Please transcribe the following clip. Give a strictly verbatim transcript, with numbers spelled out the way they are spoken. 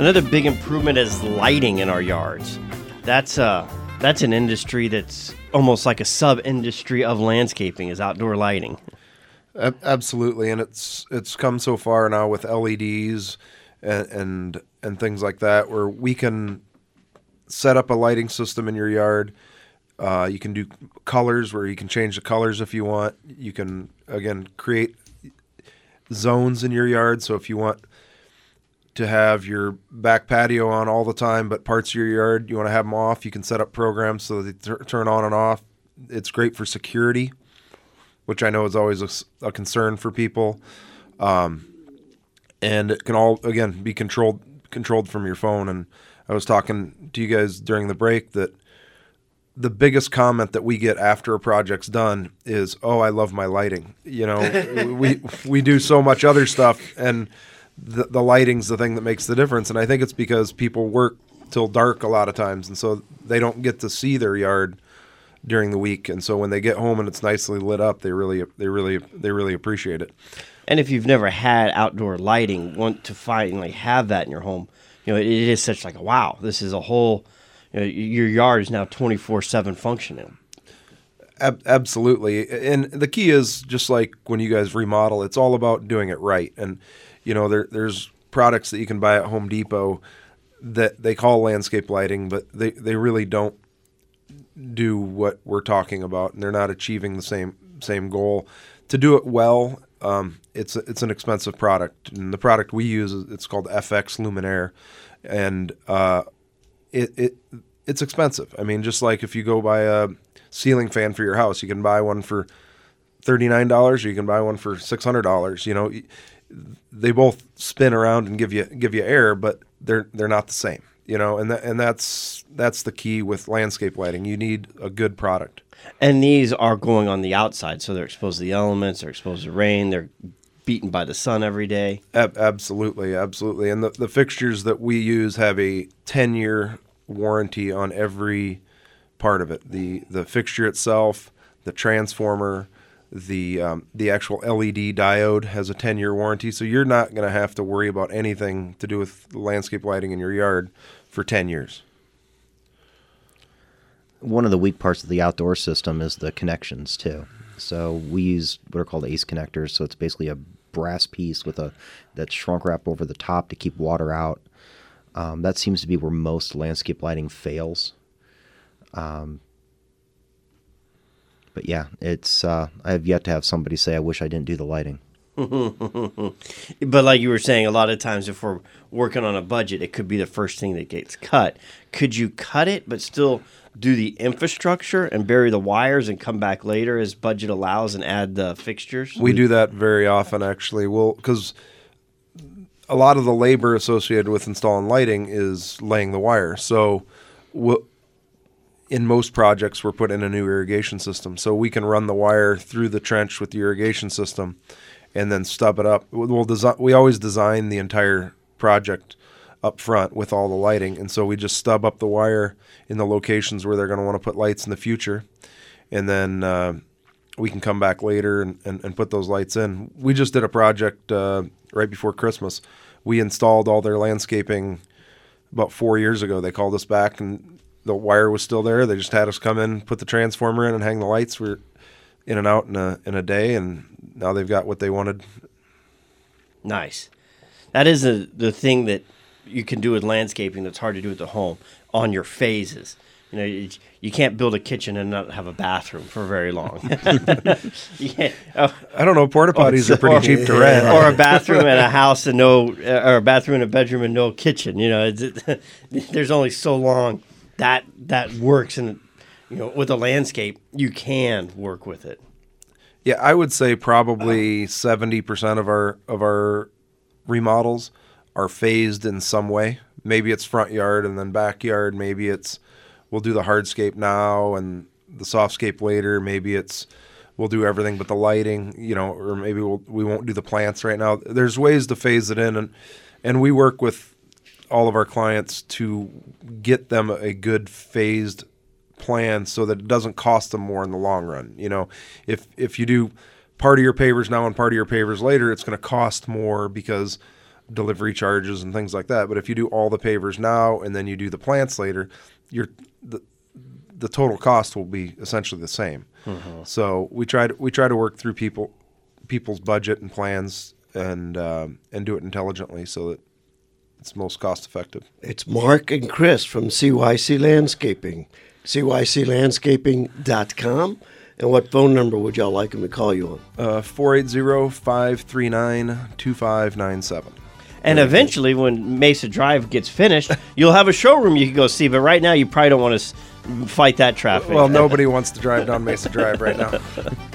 Another big improvement is lighting in our yards. That's uh that's an industry that's almost like a sub-industry of landscaping is outdoor lighting. Absolutely, and it's it's come so far now with L E Ds and and, and things like that, where we can set up a lighting system in your yard. Uh, you can do colors where you can change the colors if you want. You can, again, create zones in your yard. So if you want to have your back patio on all the time, but parts of your yard, you want to have them off, you can set up programs so that they t- turn on and off. It's great for security, which I know is always a, a concern for people. Um, and it can all, again, be controlled controlled from your phone. And I was talking to you guys during the break that the biggest comment that we get after a project's done is, "Oh, I love my lighting." You know, we we do so much other stuff, and the, the lighting's the thing that makes the difference. And I think it's because people work till dark a lot of times, and so they don't get to see their yard during the week. And so when they get home and it's nicely lit up, they really they really they really appreciate it. And if you've never had outdoor lighting, want to finally have that in your home, you know, it, it is such like a wow. This is a whole. You know, your yard is now twenty-four seven functioning. Ab- absolutely. And the key is just like when you guys remodel, it's all about doing it right. And, you know, there there's products that you can buy at Home Depot that they call landscape lighting, but they, they really don't do what we're talking about, and they're not achieving the same same goal. To do it well, um, it's it's an expensive product. And the product we use, it's called F X Luminaire. And uh It, it it's expensive. I mean, just like if you go buy a ceiling fan for your house, you can buy one for thirty-nine dollars or you can buy one for six hundred dollars. You know, they both spin around and give you give you air, but they're they're not the same. You know, and that, and that's that's the key with landscape lighting. You need a good product. And these are going on the outside, so they're exposed to the elements, they're exposed to rain, they're beaten by the sun every day. Ab- absolutely, absolutely. And the, the fixtures that we use have a ten-year warranty on every part of it. The the fixture itself, the transformer, the um, the actual L E D diode has a ten-year warranty, so you're not going to have to worry about anything to do with landscape lighting in your yard for ten years. One of the weak parts of the outdoor system is the connections, too. So we use what are called ACE connectors. So it's basically a brass piece with a that's shrunk wrap over the top to keep water out. Um, that seems to be where most landscape lighting fails. Um, but yeah, it's uh, I have yet to have somebody say, "I wish I didn't do the lighting." But like you were saying, a lot of times if we're working on a budget, it could be the first thing that gets cut. Could you cut it, but still do the infrastructure and bury the wires and come back later as budget allows and add the fixtures? We do that very often, actually. We'll, because a lot of the labor associated with installing lighting is laying the wire. So we'll, in most projects, we're putting in a new irrigation system. So we can run the wire through the trench with the irrigation system and then stub it up. We'll design, we always design the entire project up front with all the lighting, and so we just stub up the wire in the locations where they're going to want to put lights in the future, and then uh, we can come back later and, and, and put those lights in. We just did a project uh, right before Christmas. We installed all their landscaping about four years ago. They called us back, and the wire was still there. They just had us come in, put the transformer in, and hang the lights. We're in and out in a in a day, and now they've got what they wanted. Nice. That is a, the thing that you can do with landscaping that's hard to do at the home on your phases. You know, you, you can't build a kitchen and not have a bathroom for very long. yeah. oh, I don't know. Porta potties are pretty or, cheap to rent. Or a bathroom and a house and no, or a bathroom and a bedroom and no kitchen. You know, it's, it, there's only so long that that works. And you know, with a landscape, you can work with it. Yeah, I would say probably seventy percent of our of our remodels are phased in some way. Maybe it's front yard and then backyard. Maybe it's we'll do the hardscape now and the softscape later. Maybe it's we'll do everything but the lighting, you know, or maybe we'll, we won't do the plants right now. There's ways to phase it in, and and we work with all of our clients to get them a good phased plan so that it doesn't cost them more in the long run. You know, if if you do part of your pavers now and part of your pavers later, it's going to cost more because delivery charges and things like that. But if you do all the pavers now and then you do the plants later, you're the the total cost will be essentially the same. Mm-hmm. So we try to we try to work through people people's budget and plans and um, and do it intelligently so that it's most cost effective. It's Mark and Chris from C Y C Landscaping, C Y C landscaping dot com. And what phone number would y'all like them to call you on? Uh, four eight zero, five three nine, two five nine seven. And eventually, when Mesa Drive gets finished, you'll have a showroom you can go see. But right now, you probably don't want to fight that traffic. Well, nobody wants to drive down Mesa Drive right now.